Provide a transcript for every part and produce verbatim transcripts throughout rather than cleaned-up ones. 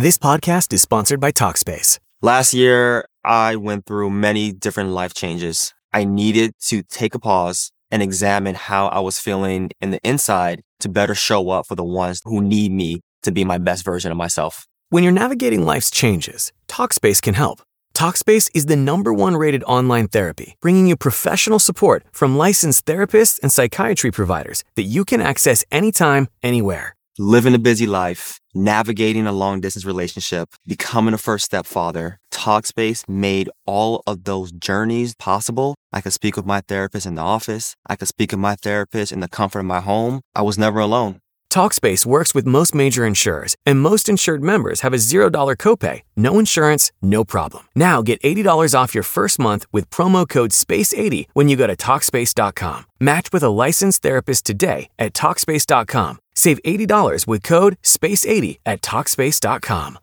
This podcast is sponsored by Talkspace. Last year, I went through many different life changes. I needed to take a pause and examine how I was feeling in the inside to better show up for the ones who need me to be my best version of myself. When you're navigating life's changes, Talkspace can help. Talkspace is the number one rated online therapy, bringing you professional support from licensed therapists and psychiatry providers that you can access anytime, anywhere. Living a busy life, navigating a long-distance relationship, becoming a first-step father, Talkspace made all of those journeys possible. I could speak with my therapist in the office. I could speak with my therapist in the comfort of my home. I was never alone. Talkspace works with most major insurers, and most insured members have a zero dollars copay. No insurance, no problem. Now get eighty dollars off your first month with promo code space eighty when you go to Talkspace dot com. Match with a licensed therapist today at Talkspace dot com. Save eighty dollars with code space eighty at Talkspace dot com.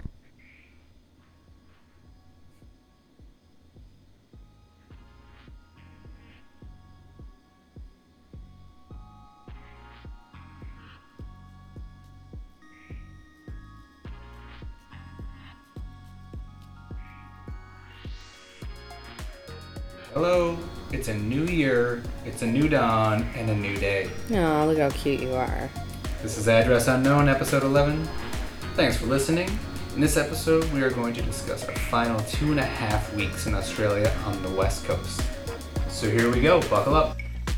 Hello, it's a new year, it's a new dawn, and a new day. Oh, look how cute you are. This is Address Unknown, episode eleven. Thanks for listening. In this episode, we are going to discuss our final two and a half weeks in Australia on the West Coast. So here we go, buckle up.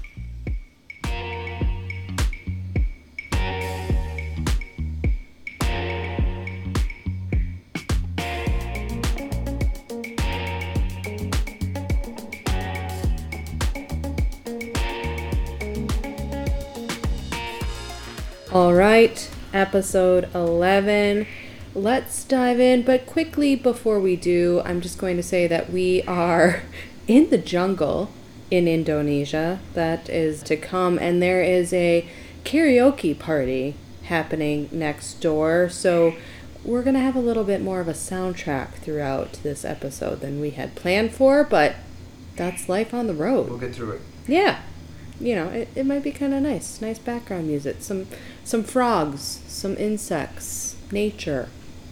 All right, episode eleven. Let's dive in, but quickly before we do, I'm just going to say that we are in the jungle in Indonesia. That is to come, and there is a karaoke party happening next door. So we're going to have a little bit more of a soundtrack throughout this episode than we had planned for, but that's life on the road. We'll get through it. Yeah. You know, it, it might be kind of nice. Nice background music. Some some frogs, some insects, nature.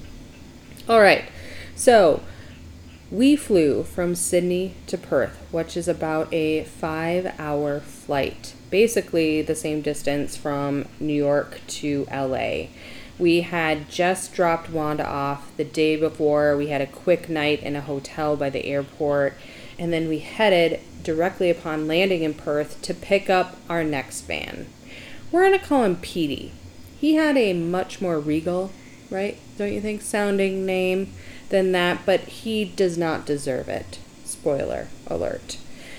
All right. So, we flew from Sydney to Perth, which is about a five-hour flight. Basically the same distance from New York to L A. We had just dropped Wanda off the day before. We had a quick night in a hotel by the airport, and then we headed directly upon landing in Perth to pick up our next van. We're going to call him Petey. He had a much more regal, right, don't you think, sounding name than that, but he does not deserve it. Spoiler alert.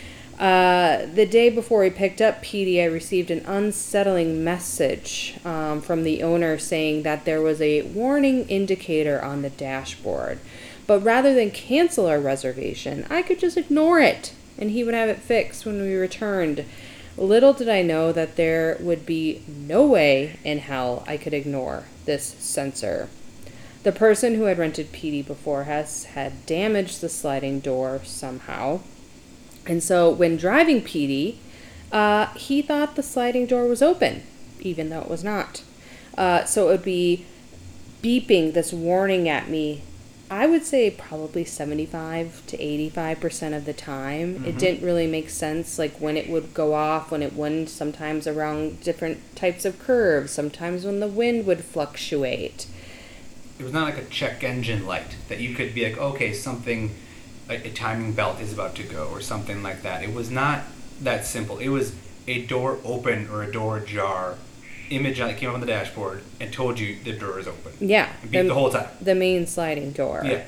Uh, the day before we picked up Petey, I received an unsettling message um, from the owner saying that there was a warning indicator on the dashboard. But rather than cancel our reservation, I could just ignore it, and he would have it fixed when we returned. Little did I know that there would be no way in hell I could ignore this sensor. The person who had rented Petey before us had damaged the sliding door somehow. And so when driving Petey, uh, he thought the sliding door was open, even though it was not. Uh, so it would be beeping this warning at me, I would say probably seventy-five to eighty-five percent of the time. Mm-hmm. It didn't really make sense, like when it would go off, when it wouldn't, sometimes around different types of curves, sometimes when the wind would fluctuate. It was not like a check engine light that you could be like, okay, something, a, a timing belt is about to go or something like that. It was not that simple. It was a door open or a door ajar image that came up on the dashboard and told you the door is open. Yeah. The, the whole time. The main sliding door. Yeah.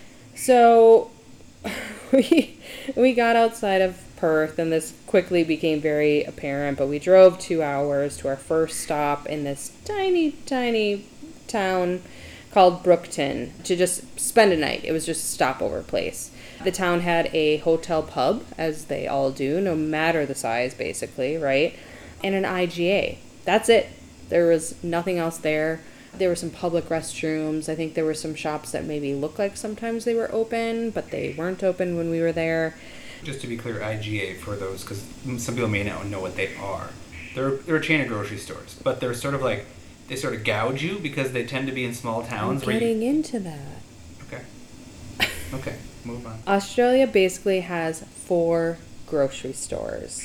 So we we got outside of Perth, and this quickly became very apparent, but we drove two hours to our first stop in this tiny, tiny town called Brookton to just spend a night. It was just a stopover place. The town had a hotel pub, as they all do, no matter the size, basically, right? And an I G A. That's it. There was nothing else there. There were some public restrooms. I think there were some shops that maybe looked like sometimes they were open, but they weren't open when we were there. Just to be clear, I G A, for those, because some people may not know what they are. They're, they're a chain of grocery stores, but they're sort of like, they sort of gouge you because they tend to be in small I'm towns. where getting you... into that. Okay. Okay, move on. Australia basically has four grocery stores.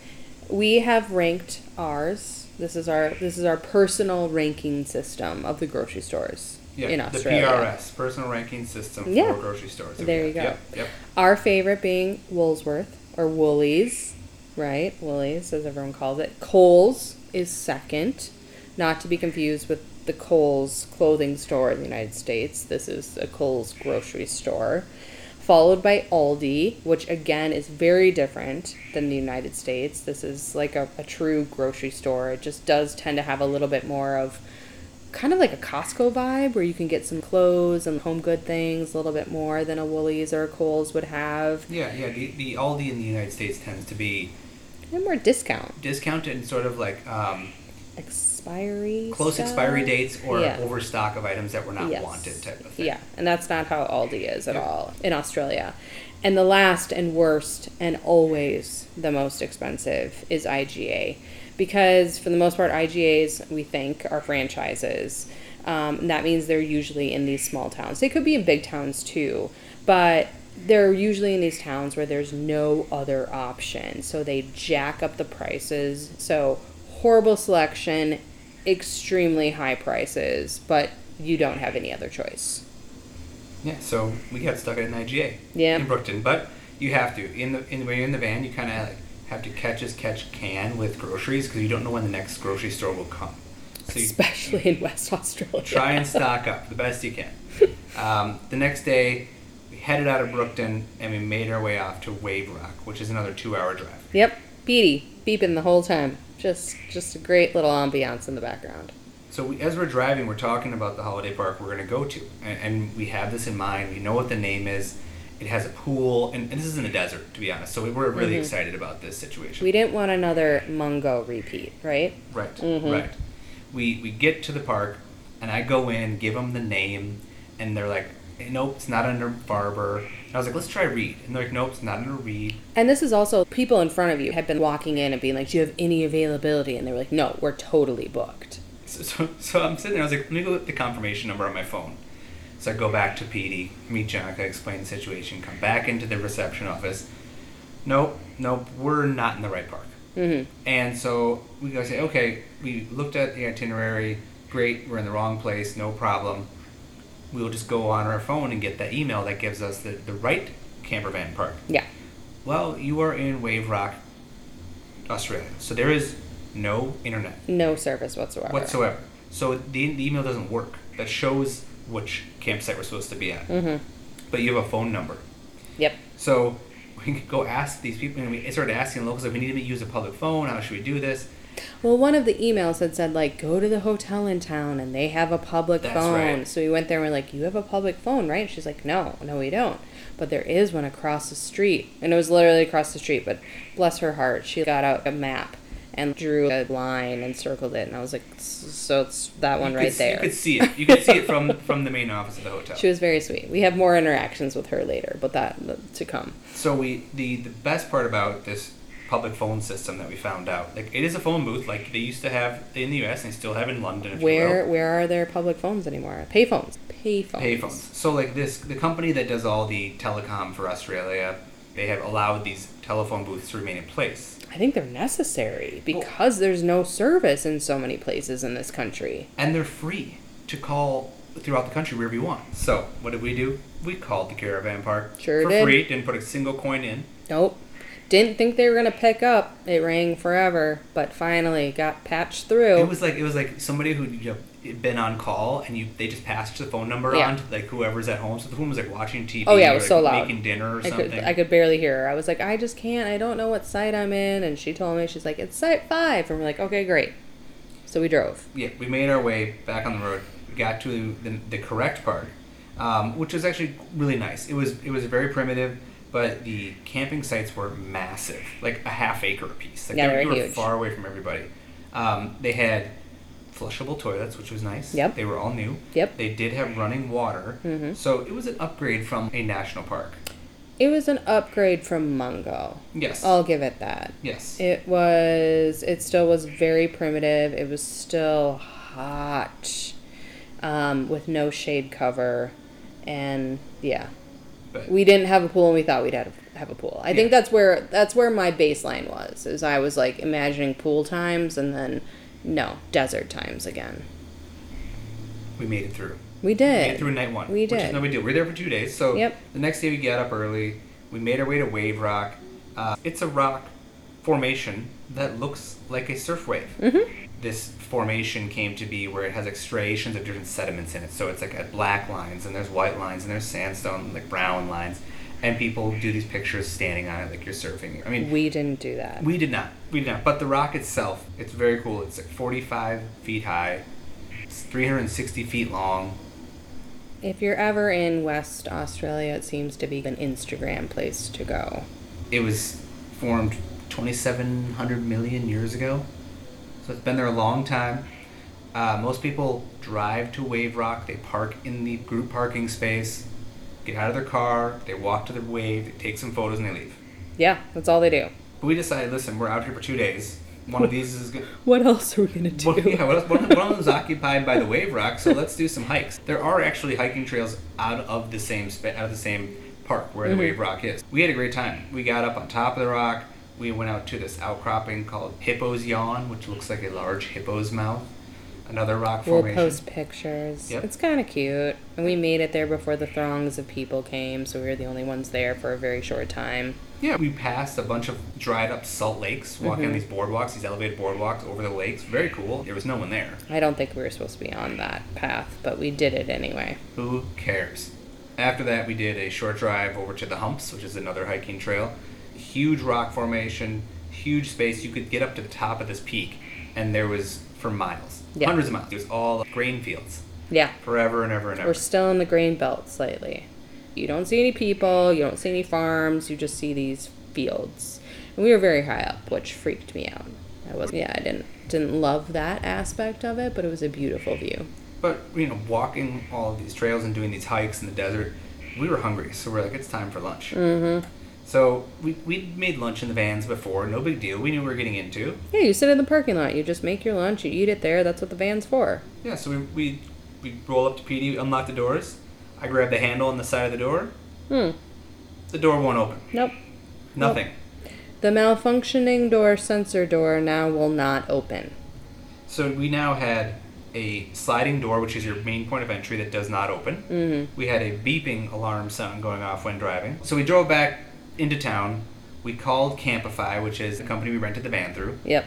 We have ranked ours. This is our this is our personal ranking system of the grocery stores Yeah, in the Australia. P R S, Personal Ranking System Yeah. for grocery stores. There you go. Yep, yep. Our favorite being Woolsworth or Woolies, right? Woolies, as everyone calls it. Kohl's is second, not to be confused with the Kohl's clothing store in the United States. This is a Kohl's grocery store. Followed by Aldi, which again is very different than the United States. This is like a, a true grocery store. It just does tend to have a little bit more of kind of like a Costco vibe where you can get some clothes and home good things a little bit more than a Woolies or a Kohl's would have. Yeah, yeah. The, the Aldi in the United States tends to be And more discount. discounted and sort of like um, Expiry close stuff? expiry dates or Yeah. overstock of items that were not Yes. wanted type of thing. Yeah, and that's not how Aldi is at Yeah. all in Australia. And the last and worst and always the most expensive is I G A. Because for the most part, I G As, we think, are franchises. Um, and that means they're usually in these small towns. They could be in big towns too, but they're usually in these towns where there's no other option. So they jack up the prices. So horrible selection, extremely high prices, but you don't have any other choice. Yeah, so we got stuck at an I G A Yeah. in Brookton, but you have to in the in when you're in the van, you kind of like have to catch as catch can with groceries because you don't know when the next grocery store will come. So you Especially in West Australia. try and stock up the best you can. Um, the next day, we headed out of Brookton and we made our way off to Wave Rock, which is another two-hour drive. Yep, Petey, beeping the whole time. Just just a great little ambiance in the background. So we, as we're driving, we're talking about the holiday park we're going to go to, and, and we have this in mind. We know what the name is. It has a pool, and, and this is in the desert, to be honest. So we we're really Mhm. excited about this situation. We didn't want another Mungo repeat, right? Right, Mhm. right. We we get to the park, and I go in, give them the name, and they're like, nope, it's not under Barber. And I was like, let's try Reed. And they're like, nope, it's not under Reed. And this is also people in front of you had been walking in and being like, do you have any availability? And they were like, no, we're totally booked. So, so, so I'm sitting there, I was like, let me go get the confirmation number on my phone. So I go back to P D, meet Janica, explain the situation, come back into the reception office. Nope, nope, we're not in the right park. Mm-hmm. And so we go say, okay, we looked at the itinerary, great, we're in the wrong place, no problem. We'll just go on our phone and get that email that gives us the, the right camper van park. Yeah. Well, you are in Wave Rock, Australia. So there is no internet No service whatsoever. whatsoever. So the, the email doesn't work. That shows which campsite we're supposed to be at. Mm-hmm. But you have a phone number. Yep. So we could go ask these people, and we started asking locals, like, we need to use a public phone, how should we do this? Well, one of the emails had said, like, go to the hotel in town and they have a public That's phone. right. So we went there and we're like, you have a public phone, right? She's like, no, no, we don't. But there is one across the street. And it was literally across the street, but bless her heart, she got out a map and drew a line and circled it. And I was like, so it's that one You right could, there. You could see it. You could see it from from the main office of the hotel. She was very sweet. We have more interactions with her later, but that to come. So we the the best part about this public phone system that we found out, like, it is a phone booth like they used to have in the U S and they still have in London. If Where you will. where are there public phones anymore? Payphones. Payphones. Payphones. So like this, the company that does all the telecom for Australia, they have allowed these telephone booths to remain in place. I think they're necessary because there's no service in so many places in this country. And they're free to call throughout the country wherever you want. So what did we do? We called the caravan park Sure for did. free. Didn't put a single coin in. Nope. Didn't think they were gonna pick up. It rang forever, but finally got patched through. It was like it was like somebody who you know, had been on call and you they just passed the phone number Yeah. on to like whoever's at home. So the woman was like watching T V. Oh, yeah, it or, was like, so loud. making dinner or I something. could I could barely hear her. I was like, I just can't. I don't know what site I'm in. And she told me, she's like, it's site five. And we're like, okay, great. So we drove. Yeah, we made our way back on the road. We got to the, the correct park, um, which was actually really nice. It was it was very primitive, but the camping sites were massive, like a half acre apiece. Like Yeah, they, they were were they were huge. far away from everybody. Um, they had flushable toilets, which was nice. Yep. They were all new. Yep. They did have running water, Mhm. so it was an upgrade from a national park. It was an upgrade from Mungo. Yes. I'll give it that. Yes. It was, it still was very primitive. It was still hot, um, with no shade cover, and yeah, But we didn't have a pool, and we thought we'd have have a pool. I Yeah. think that's where that's where my baseline was. Is I was like imagining pool times, and then no desert times again. we made it through. We We made it did. through night one. We Which did. is no big deal. We were there for two days. So Yep. the next day we got up early. We made our way to Wave Rock. Uh, it's a rock formation that looks like a surf wave. Mhm. This formation came to be where it has like striations of different sediments in it. So it's like at black lines, and there's white lines, and there's sandstone, like brown lines. And people do these pictures standing on it like you're surfing. I mean, We didn't do that. we did not. We did not. But the rock itself, it's very cool. It's like forty-five feet high. It's three hundred sixty feet long. If you're ever in West Australia, it seems to be an Instagram place to go. It was formed twenty-seven hundred million years ago. So it's been there a long time. Uh, most people drive to Wave Rock. They park in the group parking space, get out of their car, they walk to the wave, they take some photos, and they leave. Yeah, that's all they do. But we decided, listen, we're out here for two days. One of these is good. What else are we gonna do? One, yeah, what else- one, one of them is occupied by the Wave Rock, so let's do some hikes. There are actually hiking trails out of the same spa- out of the same park where the Mhm. Wave Rock is. We had a great time. We got up on top of the rock. We went out to this outcropping called Hippo's Yawn, which looks like a large hippo's mouth. Another rock We'll formation. post pictures. Yep. It's kind of cute. And we made it there before the throngs of people came, so we were the only ones there for a very short time. Yeah, we passed a bunch of dried up salt lakes, walking on Mhm. these boardwalks, these elevated boardwalks over the lakes. Very cool. There was no one there. I don't think we were supposed to be on that path, but we did it anyway. Who cares? After that, we did a short drive over to the Humps, which is another hiking trail. Huge rock formation, huge space. You could get up to the top of this peak, and there was for miles, Yeah. hundreds of miles. It was all grain fields, Yeah, forever and ever and ever. we're still in the grain belt slightly. You don't see any people, you don't see any farms, you just see these fields. And we were very high up, which freaked me out. I was yeah, I didn't didn't love that aspect of it, but it was a beautiful view. But you know, walking all of these trails and doing these hikes in the desert, we were hungry, so we're like, it's time for lunch. Mm-hmm. So we we made lunch in the vans before, no big deal. We knew we were getting into. Yeah, you sit in the parking lot, you just make your lunch, you eat it there, that's what the van's for. Yeah, so we we, we roll up to P D, unlock the doors. I grab the handle on the side of the door. Hmm. The door won't open. Nope. Nothing. The malfunctioning door sensor door now will not open. So we now had a sliding door, which is your main point of entry, that does not open. Mm-hmm. We had a beeping alarm sound going off when driving. So we drove back into town. We called Campify, which is the company we rented the van through. Yep.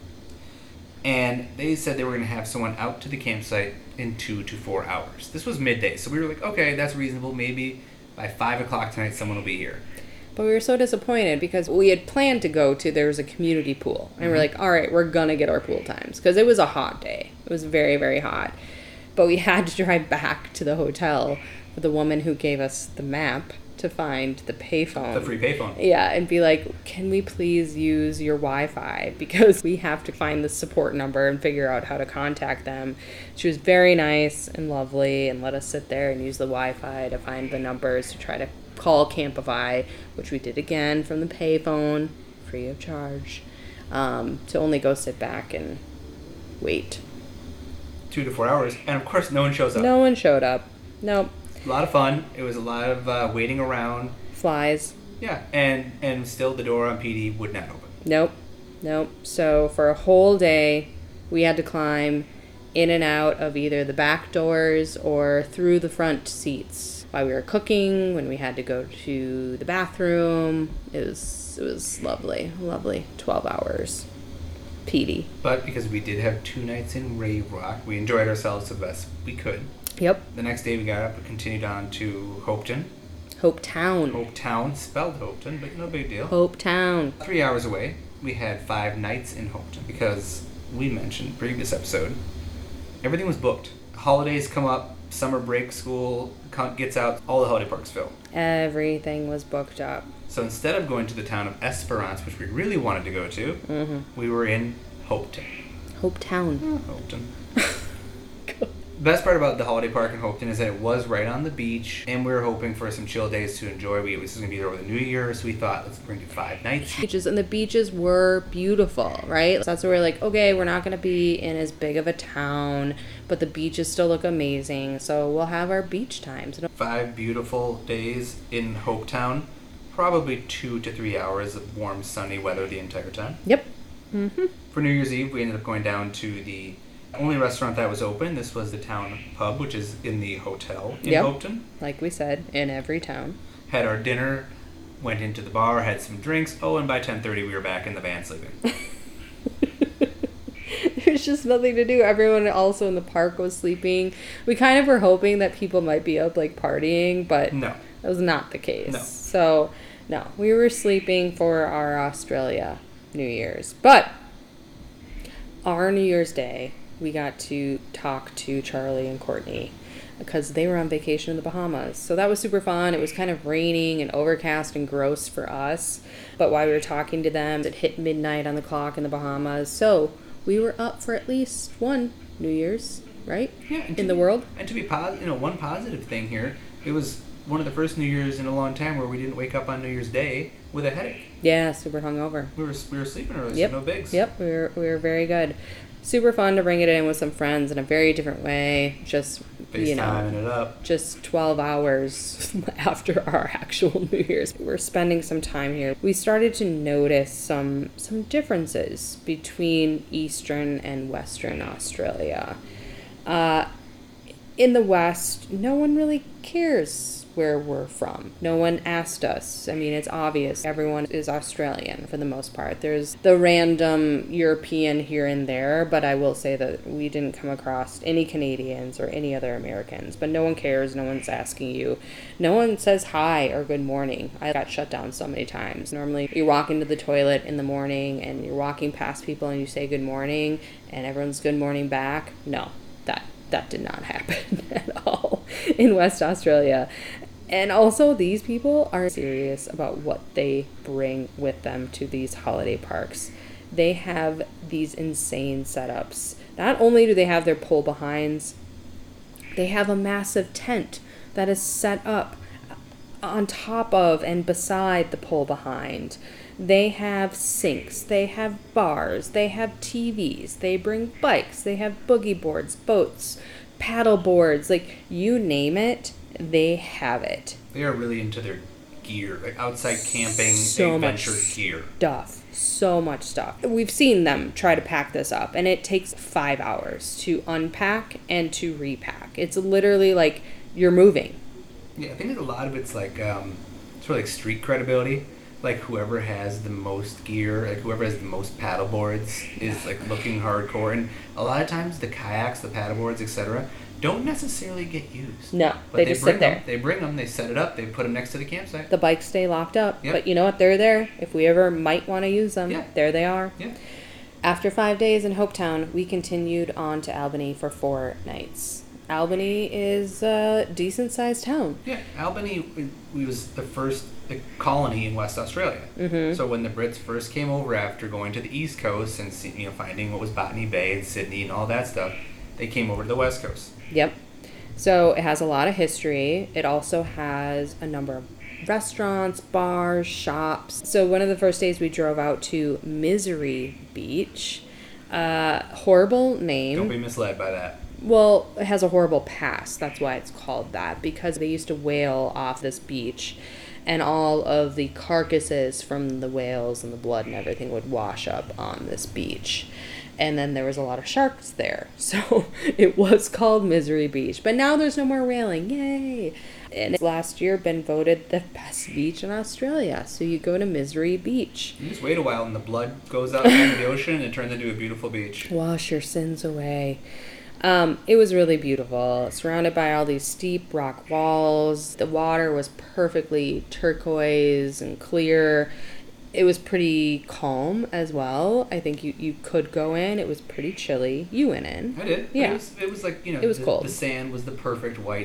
And they said they were going to have someone out to the campsite in two to four hours. This was midday, so we were like, okay, that's reasonable. Maybe by five o'clock tonight, someone will be here. But we were so disappointed because we had planned to go to, there was a community pool. And we're Mm-hmm. like, all right, we're going to get our pool times. Because it was a hot day. It was very, very hot. But we had to drive back to the hotel for the woman who gave us the map to find the payphone. The free payphone. Yeah, and be like, can we please use your Wi-Fi? Because we have to find the support number and figure out how to contact them. She was very nice and lovely and let us sit there and use the Wi-Fi to find the numbers to try to call Campify, which we did again from the payphone, free of charge, um, to only go sit back and wait. Two to four hours. And of course, no one shows up. No one showed up. Nope. A lot of fun. It was a lot of uh, waiting around. Flies. Yeah, and and still the door on P D would not open. Nope. Nope. So for a whole day, we had to climb in and out of either the back doors or through the front seats while we were cooking, when we had to go to the bathroom. It was it was lovely. Lovely twelve hours. P D. But because we did have two nights in Wave Rock, we enjoyed ourselves the best we could. Yep. The next day we got up and continued on to Hopeton. Hope Town. Hope Town, spelled Hopeton, but no big deal. Hope Town. Three hours away, we had five nights in Hopeton because we mentioned previous episode, everything was booked. Holidays come up, summer break, school co- gets out, all the holiday parks fill. Everything was booked up. So instead of going to the town of Esperance, which we really wanted to go to, Mm-hmm. we were in Hopeton. Hope Town. Hopeton. The best part about the holiday park in Hopeton is that it was right on the beach, and we were hoping for some chill days to enjoy. We this was going to be there over the New Year, so we thought, let's bring it five nights. Beaches, and the beaches were beautiful, right? So that's where we're like, okay, we're not going to be in as big of a town, but the beaches still look amazing, so we'll have our beach times. Five beautiful days in Hopetown, probably two to three hours of warm, sunny weather the entire time. Yep. Mm-hmm. For New Year's Eve, we ended up going down to the only restaurant that was open. This was the Town Pub, which is in the hotel in Yep. Hopeton. Like we said, in every town. Had our dinner, went into the bar, had some drinks. Oh, and by ten thirty we were back in the van sleeping. There's just nothing to do. Everyone also in the park was sleeping. We kind of were hoping that people might be up like partying, but No. that was not the case. No. So, no, we were sleeping for our Australia New Year's. But our New Year's Day, we got to talk to Charlie and Courtney because they were on vacation in the Bahamas. So that was super fun. It was kind of raining and overcast and gross for us. But while we were talking to them, it hit midnight on the clock in the Bahamas. So we were up for at least one New Year's, right? Yeah, and in to the be- world. And to be positive, you know, one positive thing here, it was one of the first New Year's in a long time where we didn't wake up on New Year's Day with a headache. Yeah, super hungover. We were we were sleeping early, Yep. so no bigs. Yep, we were, we were very good. Super fun to bring it in with some friends in a very different way. Just, you know, FaceTiming it up. just twelve hours after our actual New Year's. We're spending some time here. We started to notice some some differences between Eastern and Western Australia. Uh, in the West, no one really cares where we're from. No one asked us. I mean, it's obvious. Everyone is Australian for the most part. There's the random European here and there, but I will say that we didn't come across any Canadians or any other Americans. But no one cares. No one's asking you. No one says hi or good morning. I got shut down so many times. Normally, you walk into the toilet in the morning and you're walking past people and you say good morning and everyone's good morning back. No, that that did not happen at all in West Australia. And also, these people are serious about what they bring with them to these holiday parks. They have these insane setups. Not only do they have their pull behinds, they have a massive tent that is set up on top of and beside the pull behind. They have sinks, they have bars, they have T Vs, they bring bikes, they have boogie boards, boats, paddle boards, like you name it, they have it. They are really into their gear, like outside camping, So much adventure gear. Stuff. So much stuff. We've seen them try to pack this up, and it takes five hours to unpack and to repack. It's literally like you're moving. Yeah, I think that a lot of it's like um, sort of like street credibility. Like whoever has the most gear, like whoever has the most paddle boards is like looking hardcore. And a lot of times the kayaks, the paddle boards, et cetera, don't necessarily get used. No, But they just bring sit there. Them, they bring them, they set it up, they put them next to the campsite. The bikes stay locked up, Yep. but you know what? They're there. If we ever might want to use them, Yeah. there they are. Yeah. After five days in Hopetown, we continued on to Albany for four nights. Albany is a decent-sized town. Yeah, Albany we, we was the first the colony in West Australia. Mm-hmm. So when the Brits first came over after going to the East Coast and see, you know finding what was Botany Bay and Sydney and all that stuff, they came over to the West Coast. Yep. So it has a lot of history. It also has a number of restaurants, bars, shops. So one of the first days we drove out to Misery Beach. Uh, horrible name. Don't be misled by that. Well, it has a horrible past. That's why it's called that, because they used to whale off this beach, and all of the carcasses from the whales and the blood and everything would wash up on this beach. And then there was a lot of sharks there. So it was called Misery Beach. But now there's no more whaling. Yay! And it's last year been voted the best beach in Australia. So you go to Misery Beach. You just wait a while and the blood goes out into the ocean and it turns into a beautiful beach. Wash your sins away. Um, it was really beautiful, surrounded by all these steep rock walls. The water was perfectly turquoise and clear. It was pretty calm as well. I think you, you could go in. It was pretty chilly. You went in. I did. Yeah. It was, it was like, you know, It was the, cold. the sand was the perfect white,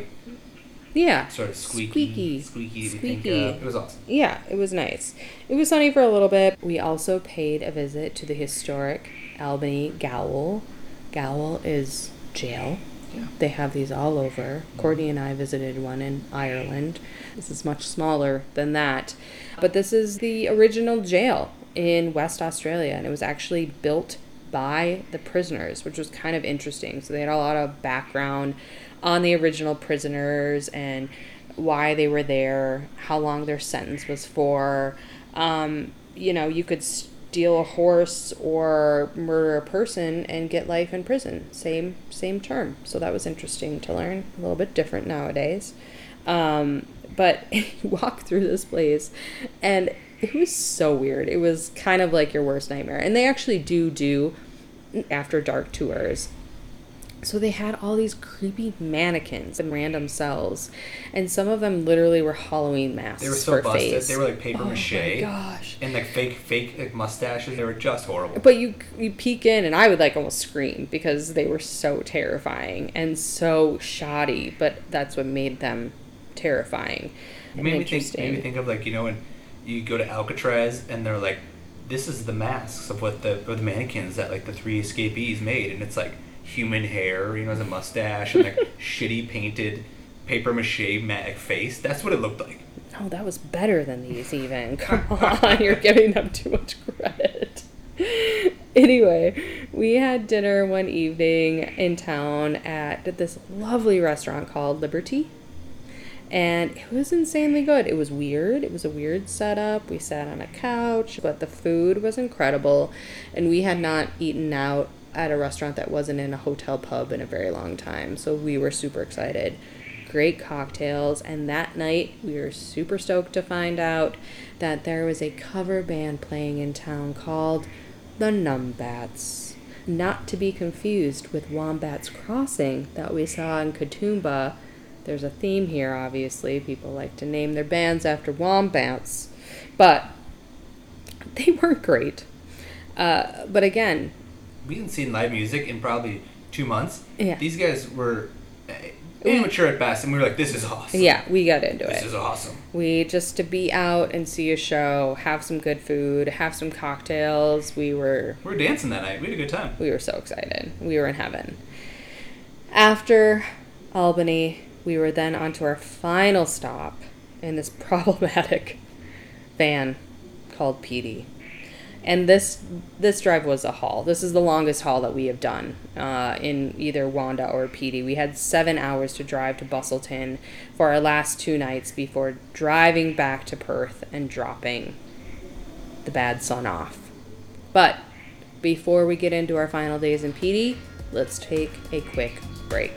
Yeah. sort of squeaky, Squeaky. squeaky. that you Squeaky. Think, uh, it was awesome. Yeah, it was nice. It was sunny for a little bit. We also paid a visit to the historic Albany Gaol. Gaol is jail. Yeah. They have these all over. Courtney and I visited one in Ireland. This is much smaller than that. But this is the original jail in West Australia, and it was actually built by the prisoners, which was kind of interesting. So they had a lot of background on the original prisoners and why they were there, how long their sentence was for. Um, you know, you could steal a horse or murder a person and get life in prison. Same same term. So that was interesting to learn. A little bit different nowadays. Um, but you walk through this place and it was so weird. It was kind of like your worst nightmare. And they actually do do after dark tours. So they had all these creepy mannequins in random cells, and some of them literally were Halloween masks. They were so for busted. Face. They were like paper oh mache. My gosh. And like fake, fake like mustaches. They were just horrible. But you you peek in, and I would like almost scream because they were so terrifying and so shoddy. But that's what made them terrifying. It made me think. Made me think of like you know when you go to Alcatraz and they're like, this is the masks of what the or the mannequins that like the three escapees made, and it's like human hair, you know, as a mustache and like shitty painted paper mache matte face. That's what it looked like. Oh, that was better than these even. Come on, you're giving them too much credit. Anyway, we had dinner one evening in town at this lovely restaurant called Liberty. And it was insanely good. It was weird. It was a weird setup. We sat on a couch, but the food was incredible. And we had not eaten out at a restaurant that wasn't in a hotel pub in a very long time. So we were super excited. Great cocktails. And that night, we were super stoked to find out that there was a cover band playing in town called the Numbats. Not to be confused with Wombats Crossing that we saw in Katoomba. There's a theme here, obviously. People like to name their bands after wombats. But they weren't great. Uh, but again... We hadn't seen live music in probably two months. Yeah. These guys were immature at best, and we were like, this is awesome. Yeah, we got into this it. This is awesome. We, just to be out and see a show, have some good food, have some cocktails, we were... We were dancing that night. We had a good time. We were so excited. We were in heaven. After Albany... We were then on to our final stop in this problematic van called P D. And this this drive was a haul. This is the longest haul that we have done uh, in either Wanda or P D. We had seven hours to drive to Busselton for our last two nights before driving back to Perth and dropping the bad sun off. But before we get into our final days in P D, let's take a quick break.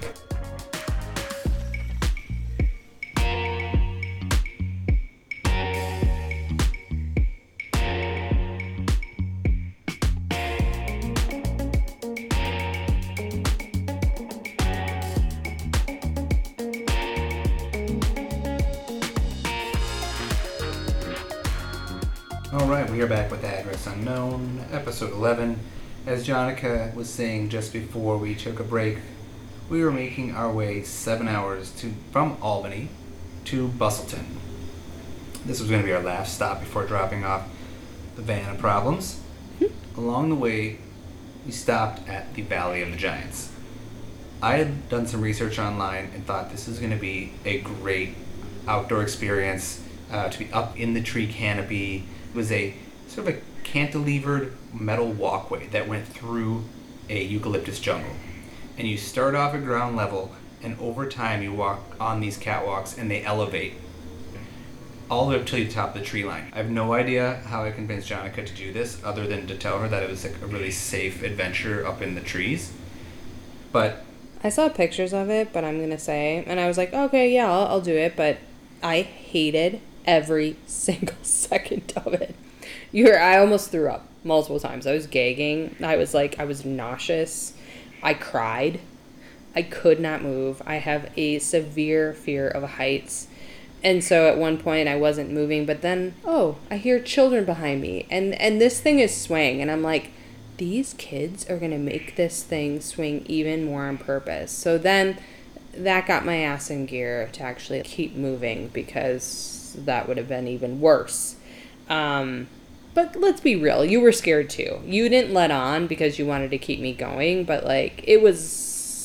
Alright, we are back with Address Unknown, episode eleven. As Jonica was saying just before we took a break, we were making our way seven hours to from Albany to Busselton. This was going to be our last stop before dropping off the van of problems. Mm-hmm. Along the way, we stopped at the Valley of the Giants. I had done some research online and thought this is going to be a great outdoor experience, uh, to be up in the tree canopy. It was a sort of a cantilevered metal walkway that went through a eucalyptus jungle. And you start off at ground level, and over time you walk on these catwalks and they elevate all the way up to the top of the tree line. I have no idea how I convinced Jonica to do this other than to tell her that it was like a really safe adventure up in the trees. But I saw pictures of it, but I'm going to say, and I was like, okay, yeah, I'll, I'll do it, but I hated every single second of it. You were, I almost threw up multiple times. I was gagging. I was like, I was nauseous. I cried. I could not move. I have a severe fear of heights. And so at one point I wasn't moving, but then, oh, I hear children behind me. And, and this thing is swaying. And I'm like, these kids are going to make this thing swing even more on purpose. So then that got my ass in gear to actually keep moving, because that would have been even worse. Um, but let's be real. You were scared too. You didn't let on because you wanted to keep me going, but like it was,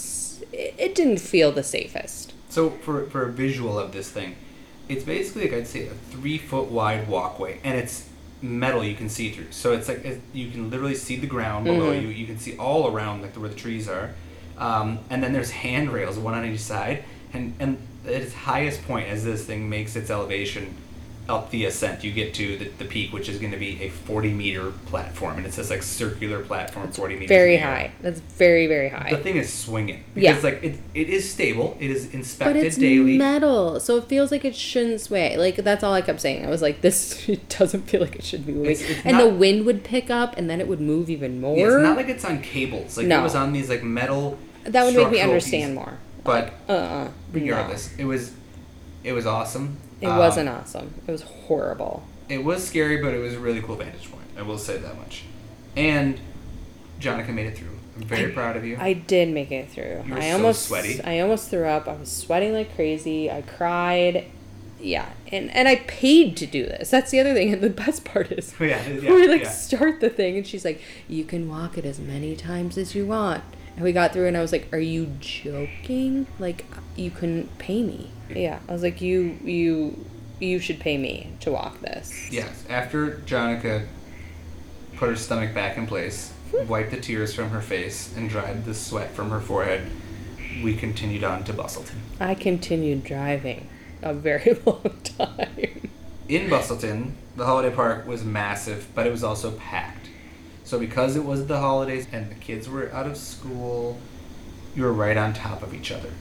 it, it didn't feel the safest. So for for a visual of this thing, it's basically like I'd say a three foot wide walkway, and it's metal you can see through. So it's like it, you can literally see the ground below Mm-hmm. you. You can see all around like where the trees are, um, and then there's handrails, one on each side, and and at its highest point as this thing makes its elevation up the ascent, you get to the, the peak, which is going to be a forty meter platform, and it's this like circular platform, forty meters. Very in the air. high. That's very, very high. The thing is swinging Yeah. because like it, it is stable. It is But inspected it's daily. metal, so it feels like it shouldn't sway. Like, that's all I kept saying. I was like, this it doesn't feel like it should be moving. It's- it's and not- the wind would pick up, and then it would move even more. Yeah, it's not like it's on cables. Like No. it was on these like metal. that would make me structural understand pieces. more. But Uh-uh. regardless, it was it was awesome. It Um, wasn't awesome. It was horrible. It was scary, but it was a really cool vantage point. I will say that much. And Jonica made it through. I'm very proud of you. I did make it through. You were I so almost sweaty. I almost threw up. I was sweating like crazy. I cried. Yeah, and and I paid to do this. That's the other thing. And the best part is, Yeah, yeah, we like yeah. start the thing, and she's like, "You can walk it as many times as you want." And we got through, and I was like, "Are you joking? Like, you couldn't pay me?" Yeah, I was like, "You you you should pay me to walk this." Yes. After Jonica put her stomach back in place, wiped the tears from her face, and dried the sweat from her forehead, we continued on to Bustleton. I continued driving a very long time. In Bustleton, the holiday park was massive, but it was also packed. So because it was the holidays and the kids were out of school, you were right on top of each other.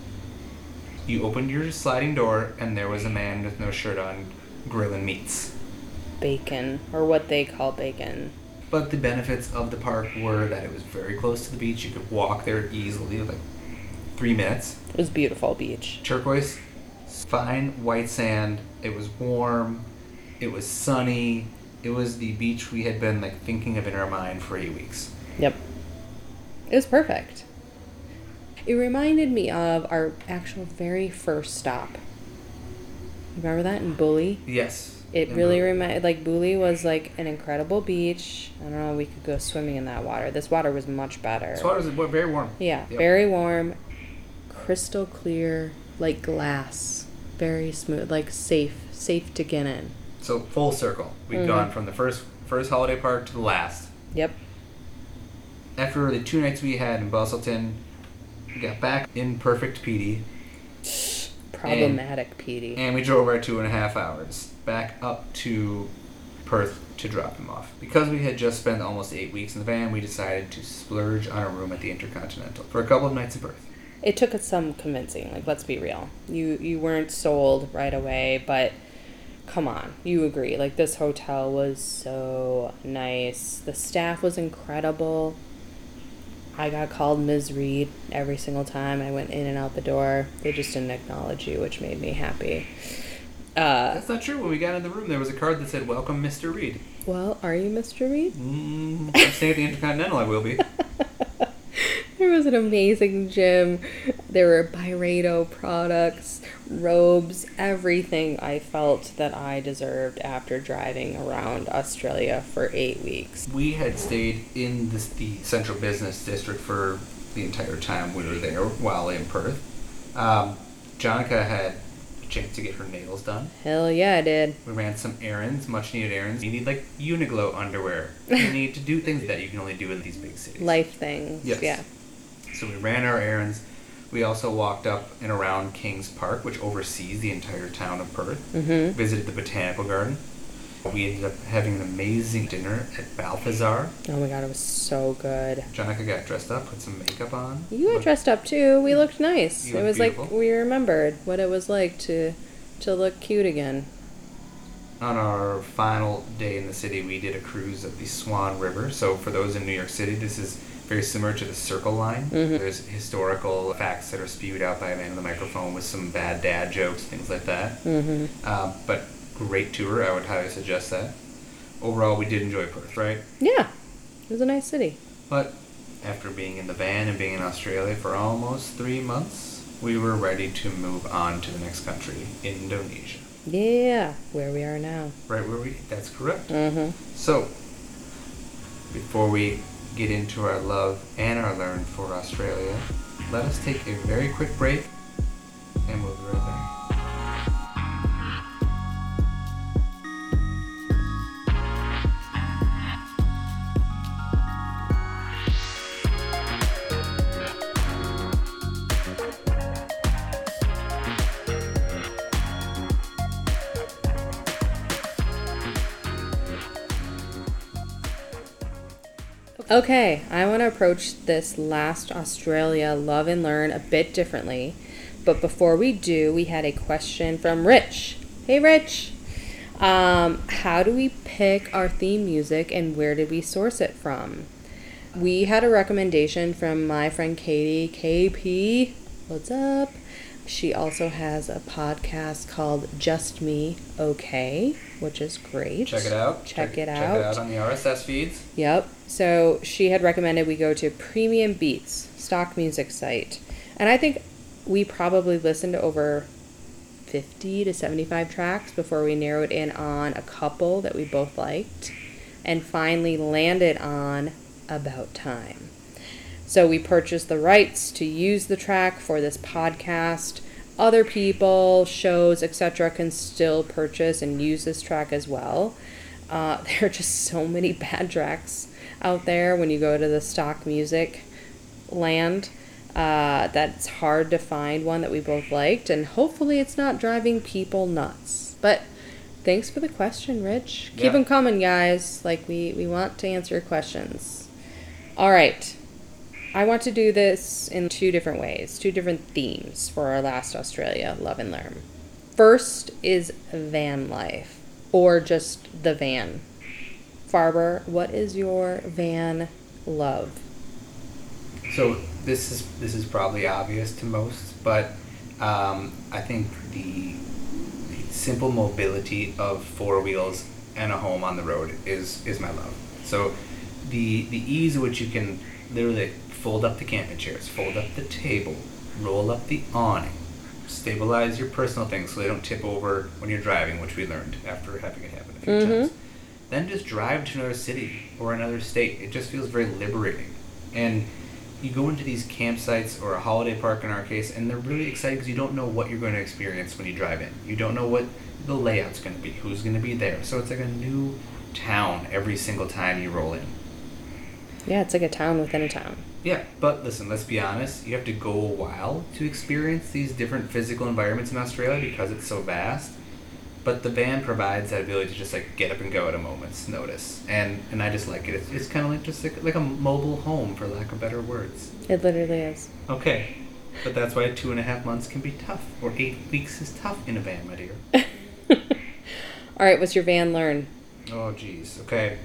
You opened your sliding door, and there was a man with no shirt on grilling meats. Bacon, or what they call bacon. But the benefits of the park were that it was very close to the beach. You could walk there easily, like three minutes. It was a beautiful beach. Turquoise, fine white sand. It was warm. It was sunny. It was the beach we had been like thinking of in our mind for eight weeks. Yep. It was perfect. It reminded me of our actual very first stop. Remember that in Bully? Yes. It And really the- reminded, like, Bully was like an incredible beach. I don't know, we could go swimming in that water. This water was much better. This water was wa- very warm. Yeah, Yep. very warm, crystal clear, like glass, very smooth, like safe, safe to get in. So full circle. We've Mhm. gone from the first first holiday park to the last. Yep. After the two nights we had in Bustleton, we got back in perfect P D, Problematic, Petey. and we drove our two and a half hours back up to Perth to drop him off. Because we had just spent almost eight weeks in the van, we decided to splurge on a room at the Intercontinental for a couple of nights in Perth. It took us some convincing, like, let's be real. You you weren't sold right away, but come on, you agree. Like, this hotel was so nice. The staff was incredible. I got called Miz Reed every single time I went in and out the door. They just didn't acknowledge you, which made me happy. Uh, That's not true. When we got in the room, there was a card that said, "Welcome, Mister Reed." well, are you Mister Reed? Mm, I'm staying at the Intercontinental, I will be. There was an amazing gym. There were Byredo products, robes, everything I felt that I deserved after driving around Australia for eight weeks. We had stayed in this, the central business district for the entire time we were there while in Perth. Um, Jonica had a chance to get her nails done. Hell yeah, I did. We ran some errands, much needed errands. You need like Uniqlo underwear. You need to do things that you can only do in these big cities. Life things. Yes. Yeah. So we ran our errands. We also walked up and around Kings Park, which oversees the entire town of Perth. Mm-hmm. Visited the Botanical Garden. We ended up having an amazing dinner at Balthazar. Oh my god, it was so good. Jonica got dressed up, put some makeup on. You got Looked- dressed up too. We looked nice. You It looked was like beautiful. we remembered what it was like to to look cute again. On our final day in the city, we did a cruise of the Swan River. So for those in New York City, this is very similar to the Circle Line. Mhm. There's historical facts that are spewed out by a man in the microphone with some bad dad jokes, things like that. Mm-hmm. Um, but great tour. I would highly suggest that. Overall, we did enjoy Perth, right? Yeah, it was a nice city. But after being in the van and being in Australia for almost three months, we were ready to move on to the next country, Indonesia. Yeah, where we are now. Right where we, that's correct. Mm-hmm. So, before we get into our love and our learn for Australia, let us take a very quick break, and we'll be right back. Okay, I want to approach this last Australia Love and Learn a bit differently. But before we do, we had a question from Rich. Hey, Rich. Um, how do we pick our theme music and where did we source it from? We had a recommendation from my friend Katie. K P, what's up? She also has a podcast called Just Me Okay, which is great. Check it out. Check, check it out. Check it out on the R S S feeds. Yep. So she had recommended we go to Premium Beats, stock music site. And I think we probably listened to over fifty to seventy-five tracks before we narrowed in on a couple that we both liked and finally landed on About Time. So we purchased the rights to use the track for this podcast. Other people, shows, et cetera can still purchase and use this track as well. Uh, there are just so many bad tracks out there when you go to the stock music land. Uh, that's hard to find one that we both liked, and hopefully it's not driving people nuts. But thanks for the question, Rich. Keep Yeah. them coming, guys. Like, we, we want to answer your questions. All right. I want to do this in two different ways, two different themes for our last Australia Love and Learn. First is van life, or just the van. Farber, what is your van love? So this is this is probably obvious to most, but um, I think the, the simple mobility of four wheels and a home on the road is is my love. So the the ease at which you can literally fold up the camping chairs, fold up the table, roll up the awning, stabilize your personal things so they don't tip over when you're driving, which we learned after having it happen a few Mm-hmm. times. Then just drive to another city or another state. It just feels very liberating. And you go into these campsites or a holiday park in our case, and they're really exciting because you don't know what you're going to experience when you drive in. You don't know what the layout's going to be, who's going to be there. So it's like a new town every single time you roll in. Yeah, it's like a town within a town. Yeah, but listen, let's be honest. You have to go a while to experience these different physical environments in Australia because it's so vast. But the van provides that ability to just like get up and go at a moment's notice, and and I just like it. It's, it's kind of like just like, like a mobile home, for lack of better words. It literally is. Okay, but that's why two and a half months can be tough, or eight weeks is tough in a van, my dear. All right, what's your van learn? Oh, geez. Okay.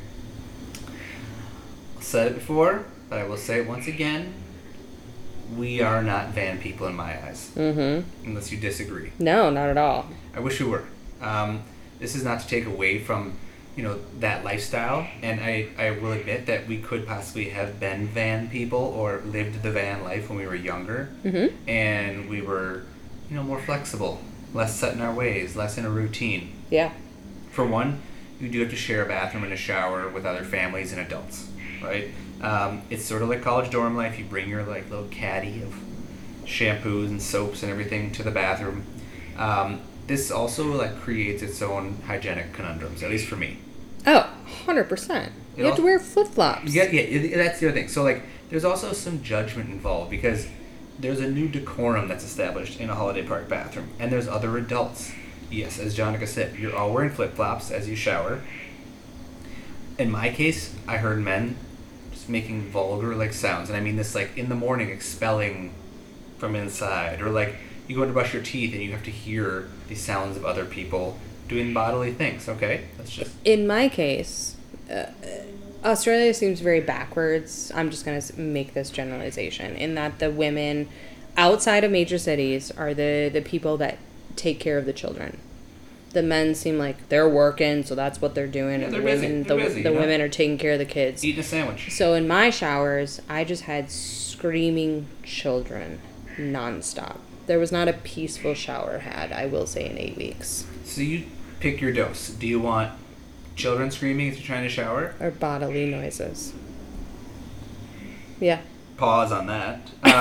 I've said it before, but I will say it once again. We are not van people in my eyes. Mm-hmm. Unless you disagree. No, not at all. I wish we were. Um, this is not to take away from, you know, that lifestyle. And I, I will admit that we could possibly have been van people or lived the van life when we were younger. Mm-hmm. And we were, you know, more flexible, less set in our ways, less in a routine. Yeah. For one, you do have to share a bathroom and a shower with other families and adults, right? Um, it's sort of like college dorm life. You bring your like little caddy of shampoos and soaps and everything to the bathroom. Um, this also like creates its own hygienic conundrums, at least for me. Oh, one hundred percent. You It have to al- wear flip-flops. Yeah, yeah, it- that's the other thing. So like, there's also some judgment involved because there's a new decorum that's established in a holiday park bathroom, and there's other adults. Yes, as Jonica said, you're all wearing flip-flops as you shower. In my case, I heard men just making vulgar like sounds, and I mean this like in the morning expelling from inside, or like you go to brush your teeth and you have to hear the sounds of other people doing bodily things. Okay, that's just In my case, uh, Australia seems very backwards. I'm just going to make this generalization in that the women outside of major cities are the, the people that take care of the children. The men seem like they're working, so that's what they're doing. Yeah, and they're the busy. women, They're the, busy, the you know? women are taking care of the kids. eating a sandwich. So in my showers, I just had screaming children nonstop. There was not a peaceful shower had, I will say, in eight weeks. So you pick your dose. Do you want children screaming as you're trying to shower? Or bodily noises. Yeah. Pause on that. Um,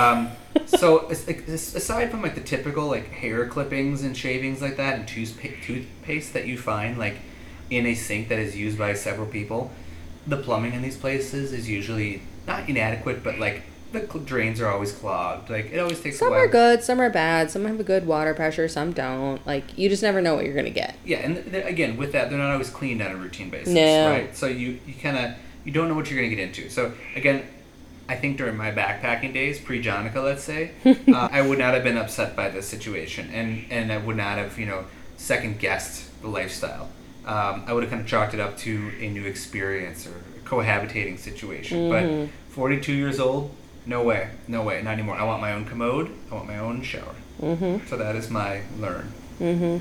So it's like, this- aside from like the typical like hair clippings and shavings like that and toothpaste toothpaste that you find like in a sink that is used by several people, the plumbing in these places is usually not inadequate, but like the cl- drains are always clogged. Like it always takes a Some while. are good, some are bad. Some have a good water pressure, some don't. Like you just never know what you're gonna get. Yeah, and th- again with that, they're not always cleaned on a routine basis, No. right? So you you kind of you don't know what you're gonna get into. So again, I think during my backpacking days, pre-Jonica, let's say, uh, I would not have been upset by this situation, and and I would not have you know second guessed the lifestyle. Um, I would have kind of chalked it up to a new experience or a cohabitating situation. Mm-hmm. But forty-two years old, no way, no way, not anymore. I want my own commode. I want my own shower. Mm-hmm. So that is my learn. Mm-hmm.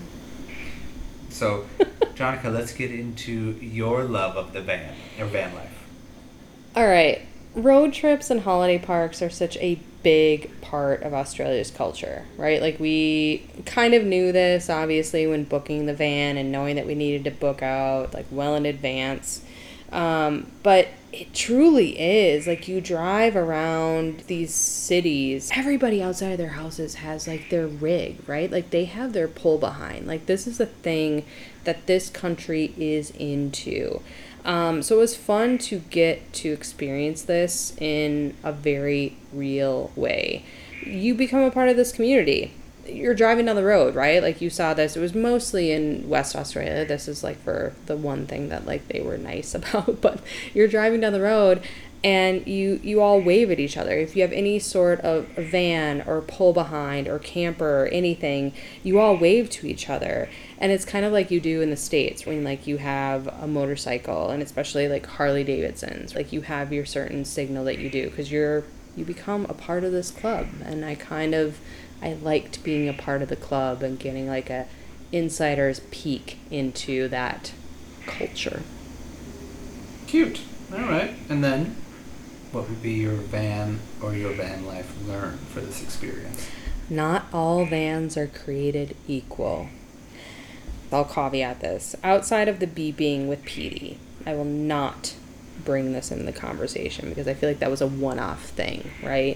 So, Jonica, let's get into your love of the van or van life. All right. Road trips and holiday parks are such a big part of Australia's culture, right? Like we kind of knew this obviously when booking the van and knowing that we needed to book out like well in advance. Um, but it truly is like you drive around these cities, everybody outside of their houses has like their rig, right? Like they have their pull behind. Like this is the thing that this country is into. Um, so it was fun to get to experience this in a very real way. You become a part of this community. You're driving down the road, right? Like you saw this. It was mostly in West Australia. This is like for the one thing that like they were nice about. But you're driving down the road and you, you all wave at each other. If you have any sort of van or pull behind or camper or anything, you all wave to each other. And it's kind of like you do in the States when like you have a motorcycle and especially like Harley Davidsons. Like you have your certain signal that you do because you're you become a part of this club. And I kind of I liked being a part of the club and getting like a insider's peek into that culture. Cute. All right. And then, what would be your van or your van life learn for this experience? Not all vans are created equal. I'll caveat this. Outside of the beeping with Petey, I will not bring this in the conversation because I feel like that was a one-off thing, right?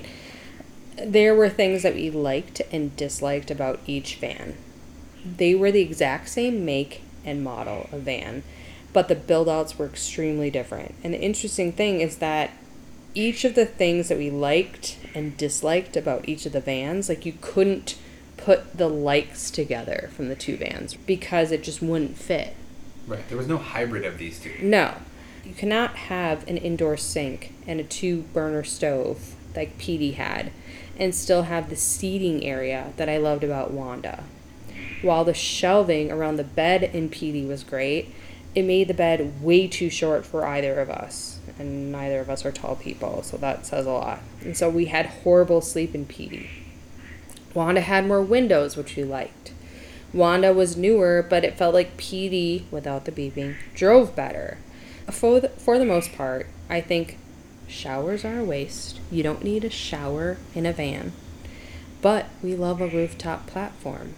There were things that we liked and disliked about each van. They were the exact same make and model of van, but the build-outs were extremely different. And the interesting thing is that each of the things that we liked and disliked about each of the vans, like you couldn't put the likes together from the two vans because it just wouldn't fit. Right. There was no hybrid of these two. No. You cannot have an indoor sink and a two-burner stove like Petey had and still have the seating area that I loved about Wanda. While the shelving around the bed in Petey was great, it made the bed way too short for either of us. And neither of us are tall people, so that says a lot. And so we had horrible sleep in Petey. Wanda had more windows, which we liked. Wanda was newer, but it felt like Petey, without the beeping, drove better. For the, for the most part, I think showers are a waste. You don't need a shower in a van. But we love a rooftop platform.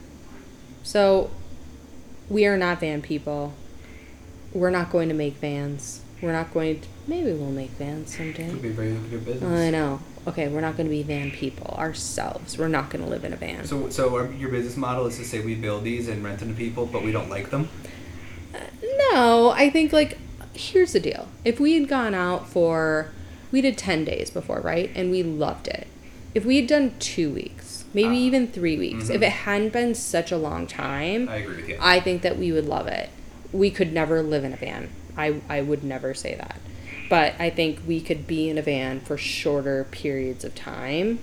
So we are not van people. We're not going to make vans. We're not going to... Maybe we'll make vans someday. Could be very lucrative business. I know. Okay, we're not going to be van people ourselves. We're not going to live in a van. So, so our, your business model is to say we build these and rent them to people, but we don't like them? Uh, no, I think, like, here's the deal. If we had gone out for... We did ten days before, right? And we loved it. If we had done two weeks, maybe uh, even three weeks, mm-hmm. if it hadn't been such a long time... I agree with you. I think that we would love it. We could never live in a van. I, I would never say that. But I think we could be in a van for shorter periods of time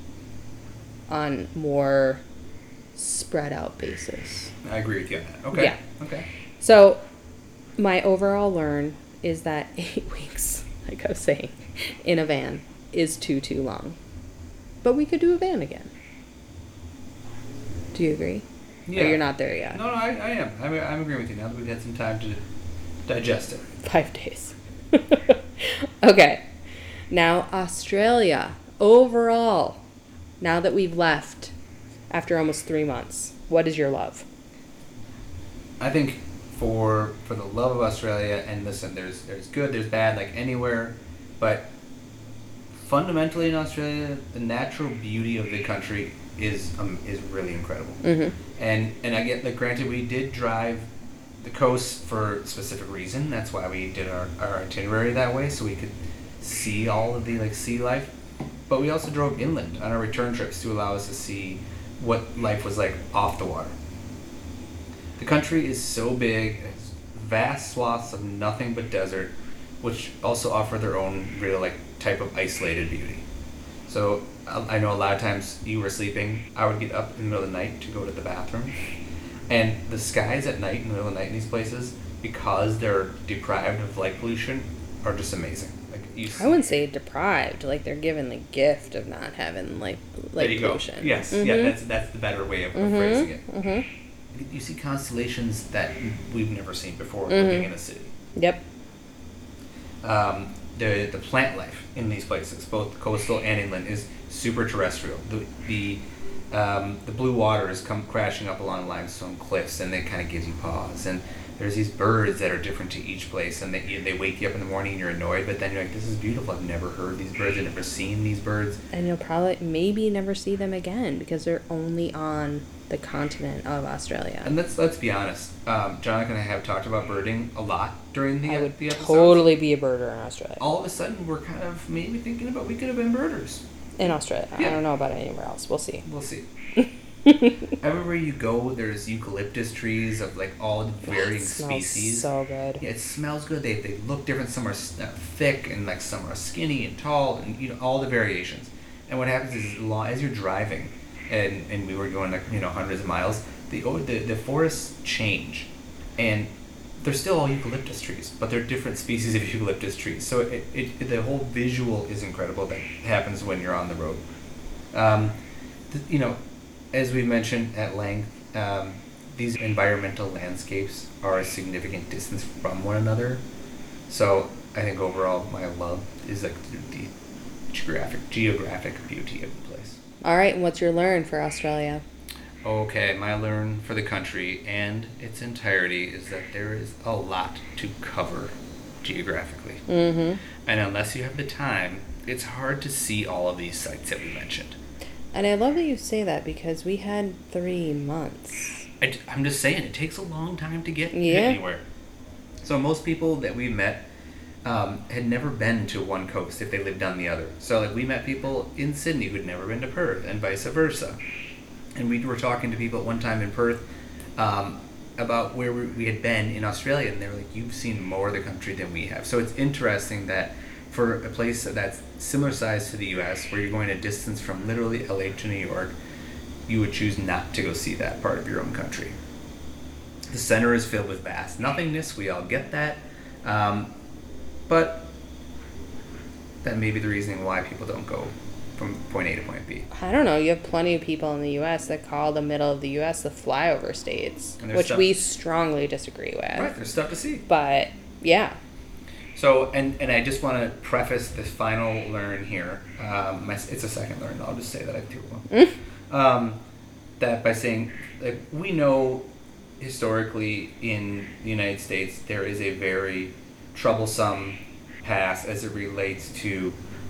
on more spread out basis. I agree with you on that. Okay. Yeah. Okay. So my overall learn is that eight weeks, like I was saying, in a van is too, too long. But we could do a van again. Do you agree? Yeah. Or you're not there yet? No, no, I, I am. I'm, I'm agreeing with you now that we've had some time to digest it. Five days. Okay. Now, Australia. Overall, now that we've left after almost three months, what is your love? I think for for the love of Australia, and listen, there's there's good, there's bad, like anywhere, but fundamentally in Australia, the natural beauty of the country is um, is really incredible. Mm-hmm. And and I get like granted we did drive the coast for a specific reason. That's why we did our, our itinerary that way, so we could see all of the like sea life. But we also drove inland on our return trips to allow us to see what life was like off the water. The country is so big, it's vast swaths of nothing but desert, which also offer their own real like type of isolated beauty. So I know a lot of times you were sleeping, I would get up in the middle of the night to go to the bathroom, and the skies at night, in the middle of the night in these places, because they're deprived of light pollution, are just amazing. Like you see, I wouldn't say deprived, like they're given the gift of not having light, light there you pollution. go. Yes, mm-hmm. yeah, that's that's the better way of, of mm-hmm. phrasing it. Mm-hmm. You see constellations that we've never seen before mm-hmm. living in a city. Yep. Um, the the plant life in these places, both coastal and inland, is super terrestrial. The the um, the blue waters come crashing up along limestone cliffs, and it kind of gives you pause. And there's these birds that are different to each place, and they you know, they wake you up in the morning and you're annoyed, but then you're like, this is beautiful. I've never heard these birds. I've never seen these birds. And you'll probably maybe never see them again because they're only on the continent of Australia. And let's let's be honest. Um, Jonathan and I have talked about birding a lot during the I would the episodes. totally be a birder in Australia. All of a sudden, we're kind of maybe thinking about we could have been birders. In Australia. Yeah. I don't know about anywhere else. We'll see. We'll see. Everywhere you go, there's eucalyptus trees of like all varying It smells species. so good. Yeah, it smells good. They, they look different. Some are s- uh, thick and like some are skinny and tall, and you know all the variations. And what happens is, long, as you're driving, and, and we were going like you know hundreds of miles, the oh, the the forests change, and they're still all eucalyptus trees, but they're different species of eucalyptus trees. So it, it, it the whole visual is incredible that happens when you're on the road. Um, th- you know, as we mentioned at length, um, these environmental landscapes are a significant distance from one another. So I think overall, my love is like the geographic geographic beauty of the place. All right, and what's your learn for Australia? Okay, my learn for the country and its entirety is that there is a lot to cover geographically. Mm-hmm. And unless you have the time, it's hard to see all of these sites that we mentioned. And I love that you say that because we had three months. I, am just saying, it takes a long time to get, Yeah. get anywhere. So most people that we met um, had never been to one coast if they lived on the other. So like we met people in Sydney who'd never been to Perth and vice versa. And we were talking to people at one time in Perth um, about where we, we had been in Australia, and they were like, you've seen more of the country than we have. So it's interesting that for a place that's similar size to the U S, where you're going a distance from literally L A to New York, you would choose not to go see that part of your own country. The center is filled with vast nothingness, we all get that, um, but that may be the reasoning why people don't go from point A to point B. I don't know. You have plenty of people in the U S that call the middle of the U S the flyover states, And there's which stuff- we strongly disagree with. Right, there's stuff to see. But, yeah. So, and, and I just want to preface this final learn here. Um, my, it's a second learn. I'll just say that I have two of them. um, that by saying, like, we know historically in the United States there is a very troublesome past as it relates to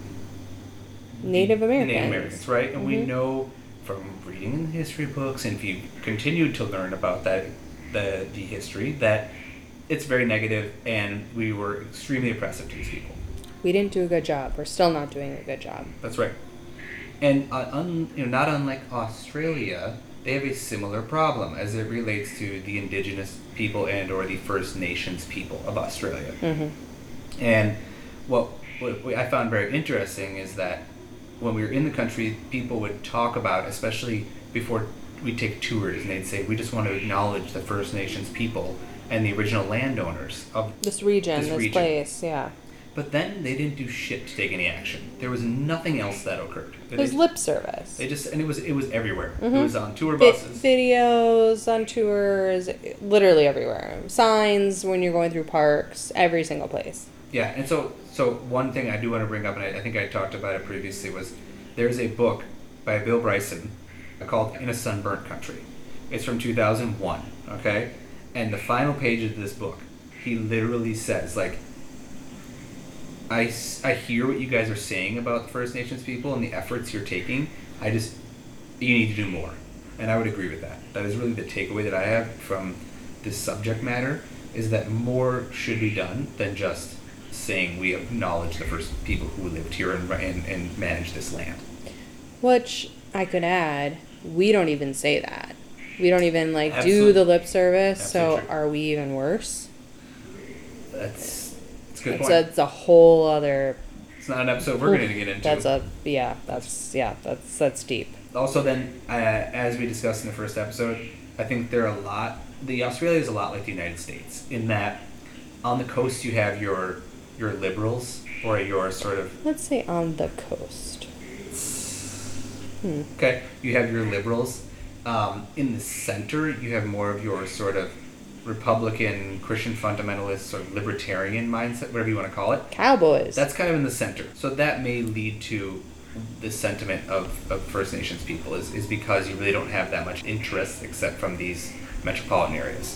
Native the Americans. Native Americans, right? And we Mhm. know from reading in history books, and if you continue to learn about that, the the history, that it's very negative, and we were extremely oppressive to these people. We didn't do a good job. We're still not doing a good job. That's right. And uh, un, you know, not unlike Australia, they have a similar problem as it relates to the indigenous people and or the First Nations people of Australia. Mm-hmm. And what, what I found very interesting is that when we were in the country, people would talk about, especially before we take tours, and they'd say, we just want to acknowledge the First Nations people and the original landowners of This region, This this, region. place, yeah. But then they didn't do shit to take any action. There was nothing else that occurred. It was They- lip service. They just and it was it was everywhere. Mhm. It was on tour Vi- buses. videos on tours, literally everywhere. Signs when you're going through parks, every single place. Yeah, and so so one thing I do want to bring up, and I, I think I talked about it previously, was there's a book by Bill Bryson called In a Sunburnt Country. It's from two thousand one, okay? And the final page of this book, he literally says, like, I, s- I hear what you guys are saying about First Nations people and the efforts you're taking. I just, you need to do more. And I would agree with that. That is really the takeaway that I have from this subject matter, is that more should be done than just saying we acknowledge the first people who lived here and, and, and managed this land. Which I could add, we don't even say that. We don't even like Absolutely. do the lip service. Absolutely So true. are we even worse? That's, that's a good It's point. a, it's a whole other. It's not an episode we're going to get into. That's a yeah. That's yeah. That's that's deep. Also, then, uh, as we discussed in the first episode, I think there are a lot. The Australia is a lot like the United States in that on the coast you have your your liberals or your sort of Let's say on the coast. Hmm. okay. You have your liberals. Um, in the center, you have more of your sort of Republican, Christian fundamentalist, sort of libertarian mindset, whatever you want to call it. Cowboys. That's kind of in the center. So that may lead to the sentiment of, of First Nations people is, is because you really don't have that much interest except from these metropolitan areas.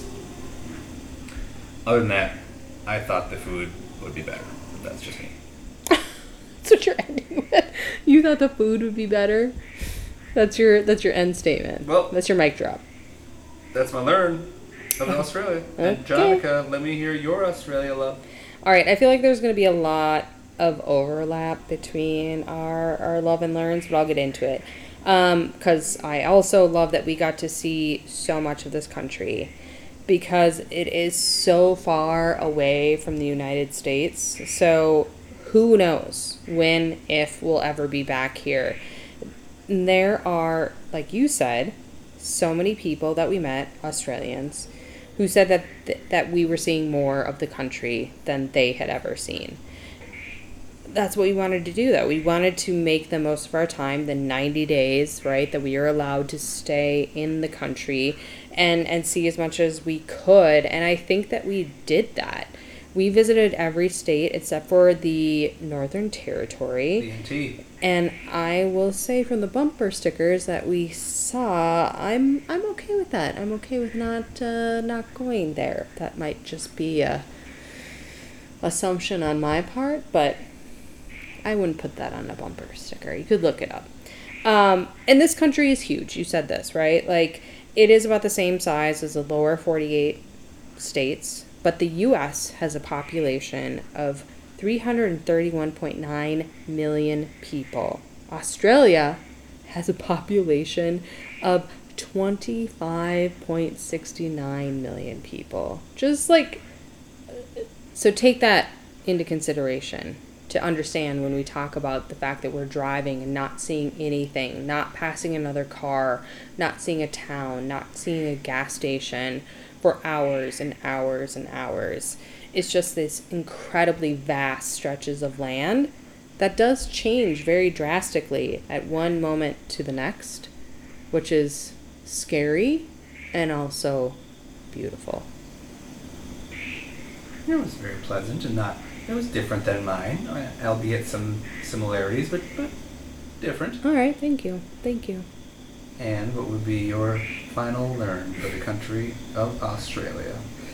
Other than that, I thought the food would be better. That's just me. That's what you're ending with. You thought the food would be better. That's your that's your end statement. Well- that's your mic drop. That's my learn of Australia. And Okay. Jonica, let me hear your Australia love. All right, I feel like there's going to be a lot of overlap between our, our love and learns, but I'll get into it. Because I also love that we got to see so much of this country because it is so far away from the United States. So who knows when, if we'll ever be back here. There are, like you said, so many people that we met, Australians, who said that th- that we were seeing more of the country than they had ever seen. That's what we wanted to do, though. We wanted to make the most of our time, the ninety days, right, that we are allowed to stay in the country and, and see as much as we could. And I think that we did that. We visited every state except for the Northern Territory. D and T. And I will say from the bumper stickers that we saw, I'm I'm okay with that. I'm okay with not uh, not going there. That might just be a assumption on my part, but I wouldn't put that on a bumper sticker. You could look it up. Um, and this country is huge. You said this, right? Like, it is about the same size as the lower forty-eight states, but the U S has a population of three hundred thirty-one point nine million people. Australia has a population of twenty-five point six nine million people. Just like, so take that into consideration to understand when we talk about the fact that we're driving and not seeing anything, not passing another car, not seeing a town, not seeing a gas station for hours and hours and hours. It's just this incredibly vast stretches of land that does change very drastically at one moment to the next, which is scary and also beautiful. It was very pleasant and not. It was different than mine, albeit some similarities, but, but different. All right, thank you. Thank you. And what would be your final learn for the country of Australia?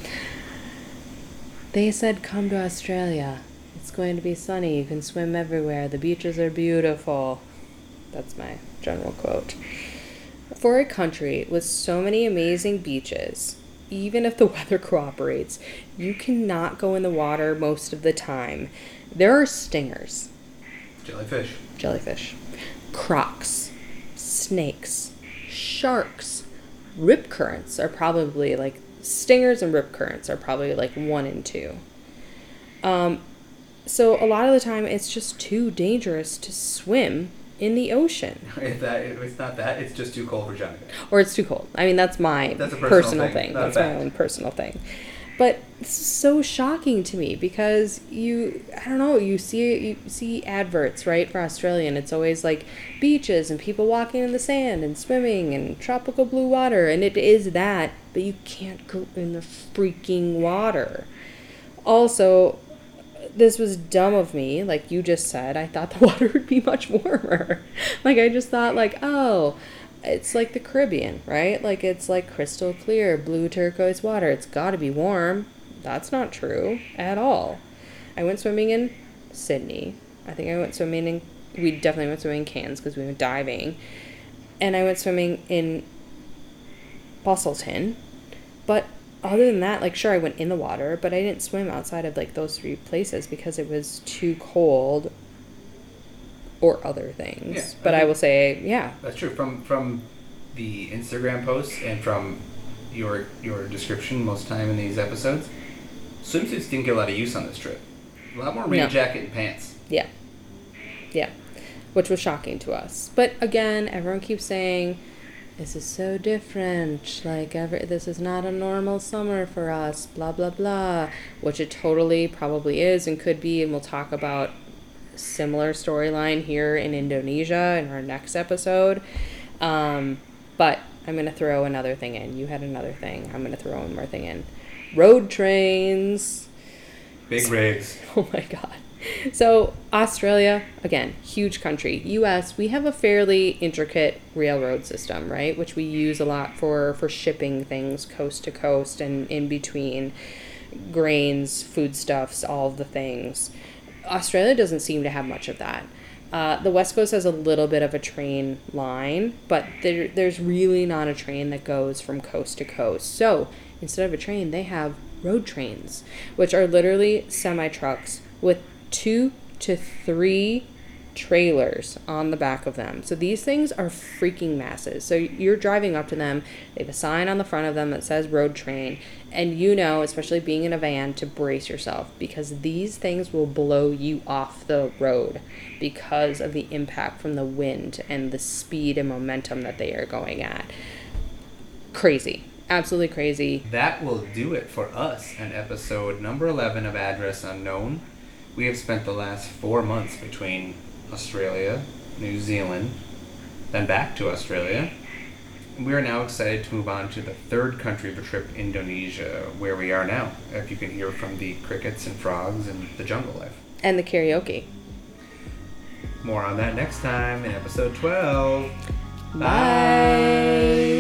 They said, come to Australia. It's going to be sunny. You can swim everywhere. The beaches are beautiful. That's my general quote. For a country with so many amazing beaches, even if the weather cooperates, you cannot go in the water most of the time. There are stingers, Jellyfish. jellyfish, crocs, snakes, sharks, rip currents are probably like, stingers and rip currents are probably like one and two. Um, so a lot of the time it's just too dangerous to swim in the ocean. If that, if it's not that, it's just too cold for Jonica. Or it's too cold. I mean, that's my That's a personal personal thing, thing. not a That's my fact. own personal thing. But it's so shocking to me because you, I don't know, you see you see adverts, right, for Australia, and it's always like beaches and people walking in the sand and swimming and tropical blue water, and it is that, but you can't go in the freaking water. Also, this was dumb of me, like you just said. I thought the water would be much warmer. Like, I just thought, like, oh, it's like the Caribbean, right? Like, it's like crystal clear, blue turquoise water. It's got to be warm. That's not true at all. I went swimming in Sydney. I think I went swimming in, we definitely went swimming in Cairns because we went diving. And I went swimming in Busselton. But other than that, like, sure, I went in the water, but I didn't swim outside of, like, those three places because it was too cold or other things. Yeah, but I, I will say, yeah. That's true. From from the Instagram posts and from your your description most time in these episodes, swimsuits didn't get a lot of use on this trip. A lot more rain no. jacket and pants. Yeah. Yeah. Which was shocking to us. But again, everyone keeps saying, this is so different. Like, every, this is not a normal summer for us, blah, blah, blah. Which it totally probably is and could be. And we'll talk about similar storyline here in Indonesia in our next episode. Um, but I'm going to throw another thing in. You had another thing. I'm going to throw one more thing in. Road trains. Big rigs. Oh my God. So Australia, again, huge country. U S, we have a fairly intricate railroad system, right? Which we use a lot for, for shipping things coast to coast and in between grains, foodstuffs, all of the things. Australia doesn't seem to have much of that. Uh, the West Coast has a little bit of a train line, but there, there's really not a train that goes from coast to coast. So instead of a train, they have road trains, which are literally semi-trucks with two to three trailers on the back of them. So these things are freaking masses. So you're driving up to them, they have a sign on the front of them that says road train, and you know, especially being in a van, to brace yourself because these things will blow you off the road because of the impact from the wind and the speed and momentum that they are going at. Crazy. Absolutely crazy. That will do it for us in episode number eleven of Address Unknown. We have spent the last four months between Australia, New Zealand, then back to Australia. We are now excited to move on to the third country of a trip, Indonesia, where we are now, if you can hear from the crickets and frogs and the jungle life. And the karaoke. More on that next time in episode twelve. Bye. Bye.